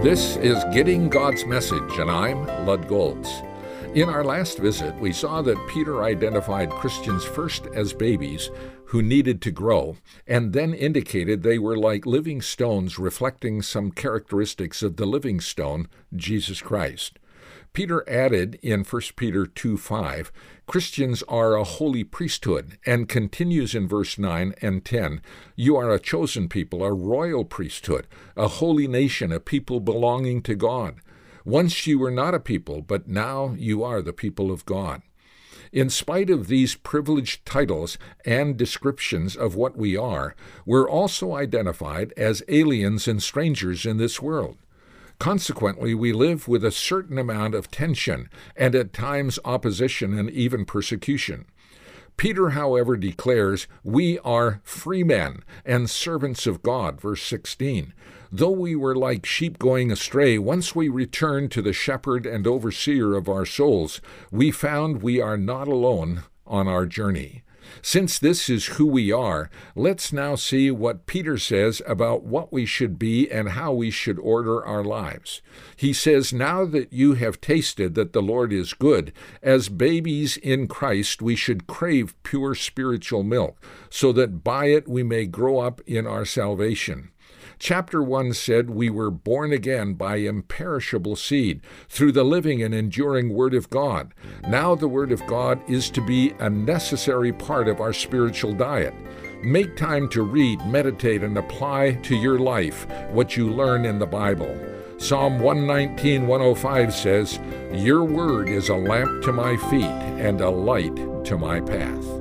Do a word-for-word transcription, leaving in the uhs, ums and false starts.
This is Getting God's Message, and I'm Lud Golds. In our last visit, we saw that Peter identified Christians first as babies who needed to grow, and then indicated they were like living stones reflecting some characteristics of the living stone, Jesus Christ. Peter added in First Peter two five, Christians are a holy priesthood, and continues in verse nine and ten, you are a chosen people, a royal priesthood, a holy nation, a people belonging to God. Once you were not a people, but now you are the people of God. In spite of these privileged titles and descriptions of what we are, we're also identified as aliens and strangers in this world. Consequently, we live with a certain amount of tension and at times opposition and even persecution. Peter, however, declares, we are free men and servants of God, verse sixteen. Though we were like sheep going astray, once we returned to the shepherd and overseer of our souls, we found we are not alone on our journey. Since this is who we are, let's now see what Peter says about what we should be and how we should order our lives. He says, now that you have tasted that the Lord is good, as babies in Christ we should crave pure spiritual milk, so that by it we may grow up in our salvation. Chapter one said we were born again by imperishable seed, through the living and enduring Word of God. Now the Word of God is to be a necessary part of our spiritual diet. Make time to read, meditate, and apply to your life what you learn in the Bible. Psalm one nineteen, one oh five says, your word is a lamp to my feet and a light to my path.